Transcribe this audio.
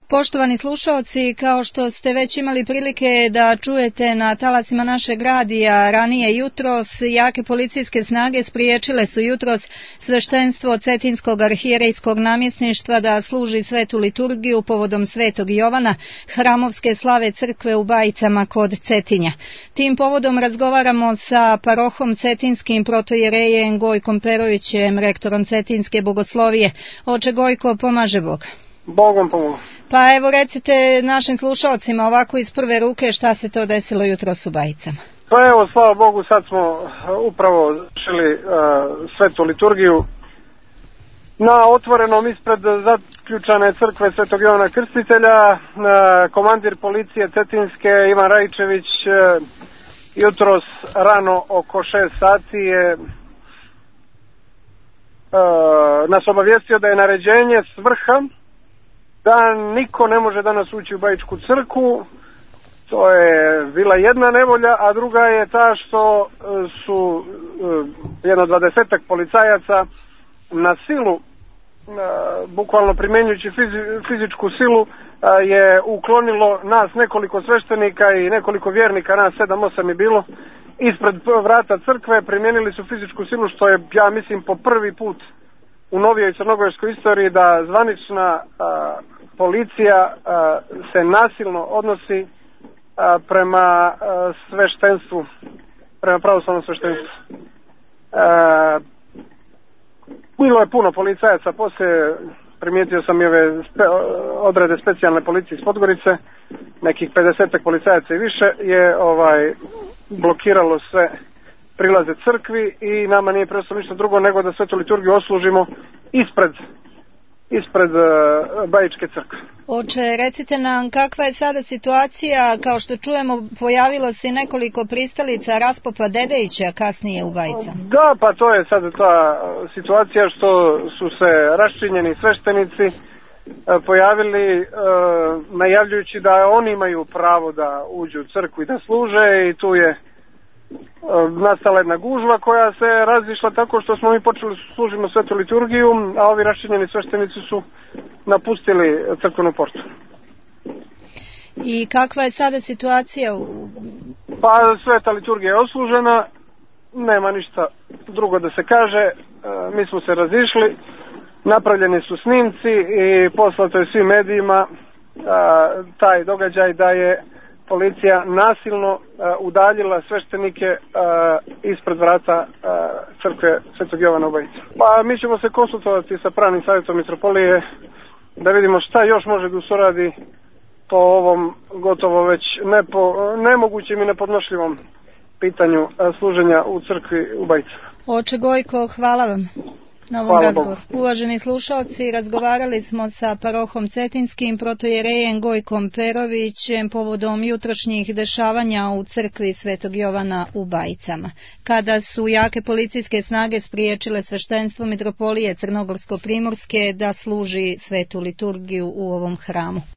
Poštovani slušaoci, kao što ste već imali prilike da čujete na talasima našeg radija ranije jutros, jake policijske snage spriječile su jutros sveštenstvo Cetinskog arhijerejskog namjesništva da služi svetu liturgiju povodom Svetog Jovana, hramovske slave crkve u Bajicama kod Cetinja. Tim povodom razgovaramo sa parohom Cetinskim protojerejem Gojkom Perovićem, rektorom Cetinske bogoslovije. Oče Gojko, pomaže Bog. Bogom pomogu. Pa evo recite našim slušalcima ovako iz prve ruke šta se to desilo jutros u Bajicama. Pa evo, slava Bogu, sad smo upravo završili svetu liturgiju na otvorenom ispred zaključane crkve Svetog Jovana Krstitelja. Komandir policije Cetinske Ivan Rajčević jutros rano oko 6 sati je nas obavijestio da je naređenje s vrha da niko ne može danas ući u Bajičku crkvu. To je bila jedna nevolja, a druga je ta što su jedno 20-ak policajaca na silu, bukvalno primjenjujući fizičku silu, je uklonilo nas nekoliko sveštenika i nekoliko vjernika, nas 7-8 je bilo, ispred vrata crkve. Primijenili su fizičku silu, što je, ja mislim, po prvi put u novijoj crnogorskoj istoriji da zvanična policija se nasilno odnosi prema sveštenstvu, prema pravoslavnom sveštenstvu. Bilo je puno policajaca, poslije primijetio sam i ove odrede specijalne policije iz Podgorice, nekih 50 policajaca i više je blokiralo sve prilaze crkvi i nama nije preostalo ništa drugo nego da svetu liturgiju oslužimo ispred Bajičke crkve. Oče, recite nam kakva je sada situacija, kao što čujemo pojavilo se nekoliko pristalica Raspopa Dedejića kasnije u Bajicama. Da, pa to je sada ta situacija što su se raščinjeni sveštenici pojavili najavljujući da oni imaju pravo da uđu u crkvu i da služe, i tu je nastala jedna gužva koja se razišla tako što smo mi počeli služimo svetu liturgiju, a ovi raščinjeni sveštenici su napustili crkvenu portu. I kakva je sada situacija? Pa sveta liturgija je oslužena, nema ništa drugo da se kaže, mi smo se razišli, napravljeni su snimci i poslato je svim medijima taj događaj da je policija nasilno udaljila sveštenike ispred vrata crkve Svetog Jovana u Bajici. Pa mi ćemo se konsultovati sa pravnim savjetom mitropolije da vidimo šta još može da se uradi po ovom gotovo već nemogućim i nepodnošljivom pitanju služenja u crkvi u Bajici. Oče Gojko, hvala vam na ovom razgovoru. Uvaženi slušalci, razgovarali smo sa parohom Cetinskim protojerejem Gojkom Perovićem povodom jutrošnjih dešavanja u crkvi Svetog Jovana u Bajicama, kada su jake policijske snage spriječile sveštenstvo mitropolije Crnogorsko-primorske da služi svetu liturgiju u ovom hramu.